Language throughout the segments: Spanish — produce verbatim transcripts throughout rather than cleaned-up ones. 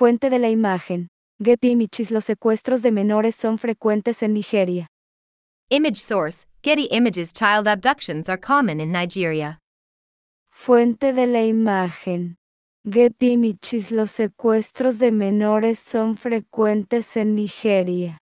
Fuente de la imagen. Getty Images. Los secuestros de menores son frecuentes en Nigeria. Image source, Getty Images. Child abductions are common in Nigeria. Fuente de la imagen. Getty Images. Los secuestros de menores son frecuentes en Nigeria.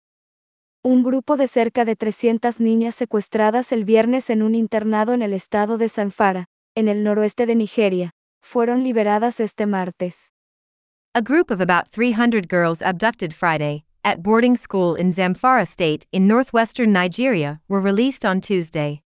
Un grupo de cerca de trescientas niñas secuestradas el viernes en un internado en el estado de Zamfara, en el noroeste de Nigeria, fueron liberadas este martes. A group of about three hundred girls abducted Friday, at boarding school in Zamfara State in northwestern Nigeria, were released on Tuesday.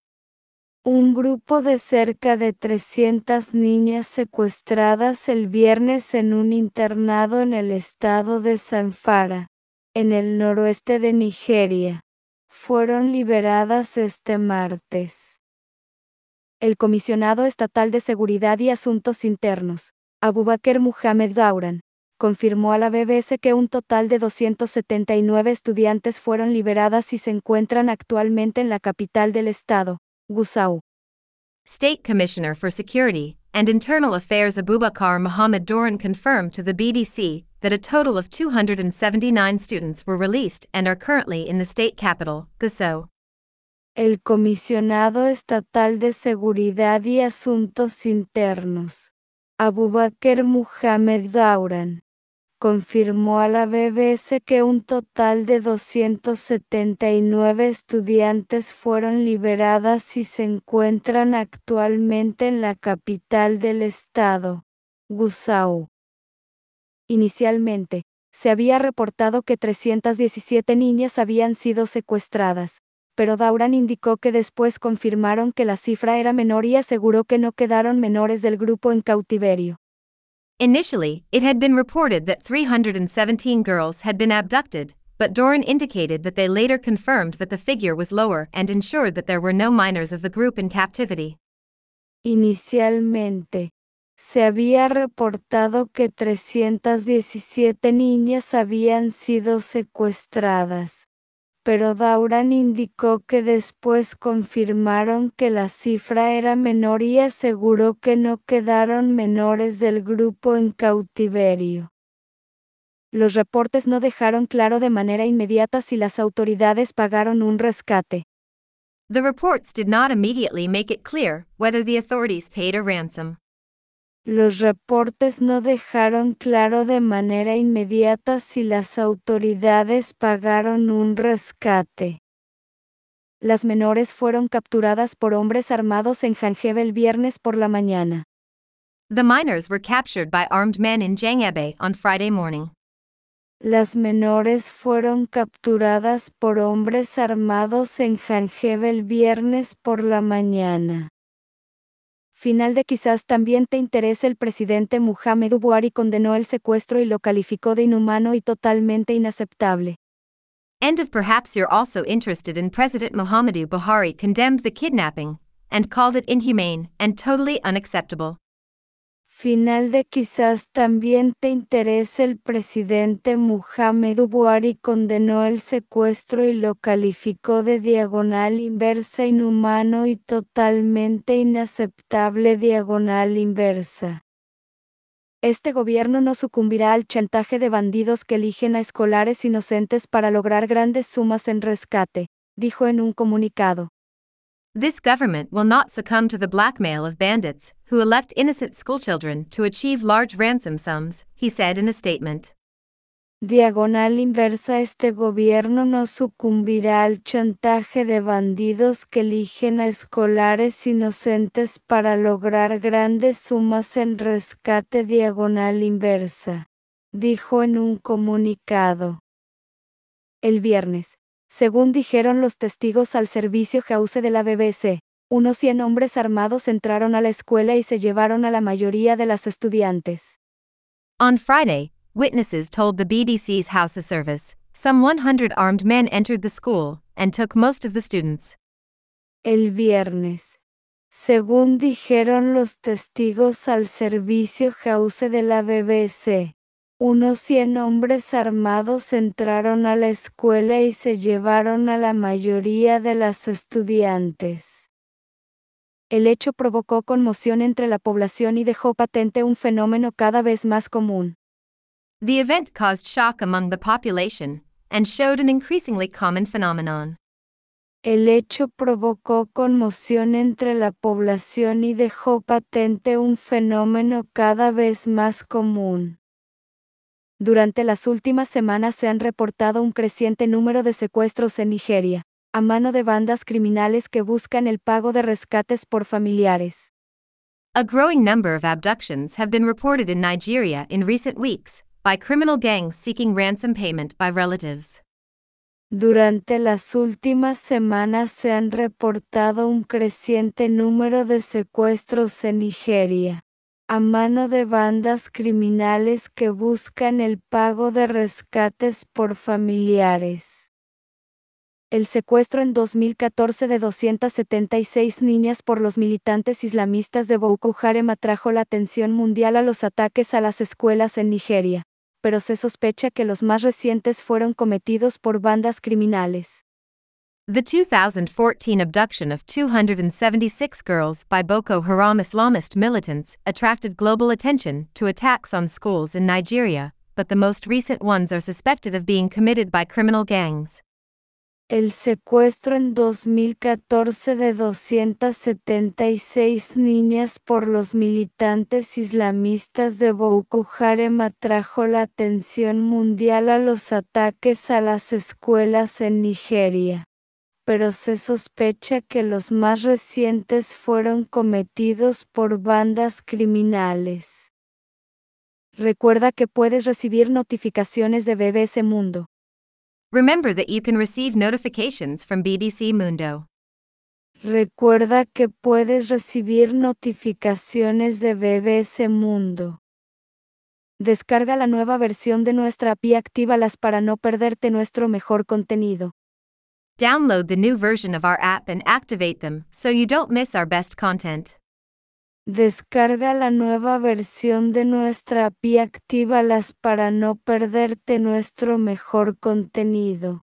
Un grupo de cerca de trescientas niñas secuestradas el viernes en un internado en el estado de Zamfara, en el noroeste de Nigeria, fueron liberadas este martes. El comisionado estatal de Seguridad y Asuntos Internos, Abubakar Muhammad Dauran, confirmó a la B B C que un total de doscientos setenta y nueve estudiantes fueron liberadas y se encuentran actualmente en la capital del estado, Gusau. State Commissioner for Security and Internal Affairs Abubakar Muhammad Dauran confirmed to the B B C that a total of two hundred seventy-nine students were released and are currently in the state capital, Gusau. El comisionado estatal de Seguridad y Asuntos Internos, Abubakar Muhammad Dauran, confirmó a la B B C que un total de doscientos setenta y nueve estudiantes fueron liberadas y se encuentran actualmente en la capital del estado, Gusau. Inicialmente, se había reportado que trescientas diecisiete niñas habían sido secuestradas, pero Dauran indicó que después confirmaron que la cifra era menor y aseguró que no quedaron menores del grupo en cautiverio. Initially, it had been reported that three hundred seventeen girls had been abducted, but Dauran indicated that they later confirmed that the figure was lower and ensured that there were no minors of the group in captivity. Inicialmente, se había reportado que trescientas diecisiete niñas habían sido secuestradas, pero Dauran indicó que después confirmaron que la cifra era menor y aseguró que no quedaron menores del grupo en cautiverio. Los reportes no dejaron claro de manera inmediata si las autoridades pagaron un rescate. The reports did not immediately make it clear whether the authorities paid a ransom. Los reportes no dejaron claro de manera inmediata si las autoridades pagaron un rescate. Las menores fueron capturadas por hombres armados en Jangebe el viernes por la mañana. The minors were captured by armed men in Jangebe on Friday morning. Las menores fueron capturadas por hombres armados en Jangebe el viernes por la mañana. Final de quizás también te interese. El presidente Muhammadu Buhari condenó el secuestro y lo calificó de inhumano y totalmente inaceptable. End of perhaps you're also interested in President Muhammadu Buhari condemned the kidnapping and called it inhumane and totally unacceptable. Final de quizás también te interese. El presidente Muhammadu Buhari condenó el secuestro y lo calificó de diagonal inversa inhumano y totalmente inaceptable. Diagonal inversa. Este gobierno no sucumbirá al chantaje de bandidos que eligen a escolares inocentes para lograr grandes sumas en rescate, dijo en un comunicado. This government will not succumb to the blackmail of bandits who elect innocent schoolchildren to achieve large ransom sums, he said in a statement. Diagonal inversa. Este gobierno no sucumbirá al chantaje de bandidos que eligen a escolares inocentes para lograr grandes sumas en rescate. Diagonal inversa, dijo en un comunicado. El viernes, según dijeron los testigos al servicio House de la B B C, unos cien hombres armados entraron a la escuela y se llevaron a la mayoría de las estudiantes. On Friday, witnesses told the B B C's House Service, some one hundred armed men entered the school and took most of the students. El viernes, según dijeron los testigos al servicio House de la B B C, unos cien hombres armados entraron a la escuela y se llevaron a la mayoría de las estudiantes. El hecho provocó conmoción entre la población y dejó patente un fenómeno cada vez más común. The event caused shock among the population and showed an increasingly common phenomenon. El hecho provocó conmoción entre la población y dejó patente un fenómeno cada vez más común. Durante las últimas semanas se han reportado un creciente número de secuestros en Nigeria, a mano de bandas criminales que buscan el pago de rescates por familiares. A growing number of abductions have been reported in Nigeria in recent weeks by criminal gangs seeking ransom payment by relatives. Durante las últimas semanas se han reportado un creciente número de secuestros en Nigeria, a mano de bandas criminales que buscan el pago de rescates por familiares. El secuestro en dos mil catorce de doscientas setenta y seis niñas por los militantes islamistas de Boko Haram atrajo la atención mundial a los ataques a las escuelas en Nigeria, pero se sospecha que los más recientes fueron cometidos por bandas criminales. The two thousand fourteen abduction of two hundred seventy-six girls by Boko Haram Islamist militants attracted global attention to attacks on schools in Nigeria, but the most recent ones are suspected of being committed by criminal gangs. El secuestro en dos mil catorce de doscientas setenta y seis niñas por los militantes islamistas de Boko Haram atrajo la atención mundial a los ataques a las escuelas en Nigeria, pero se sospecha que los más recientes fueron cometidos por bandas criminales. Recuerda que puedes recibir notificaciones de B B C Mundo. Remember that you can receive notifications from B B C Mundo. Recuerda que puedes recibir notificaciones de B B C Mundo. Descarga la nueva versión de nuestra app y actívalas para no perderte nuestro mejor contenido. Download the new version of our app and activate them so you don't miss our best content. Descarga la nueva versión de nuestra app y actívalas para no perderte nuestro mejor contenido.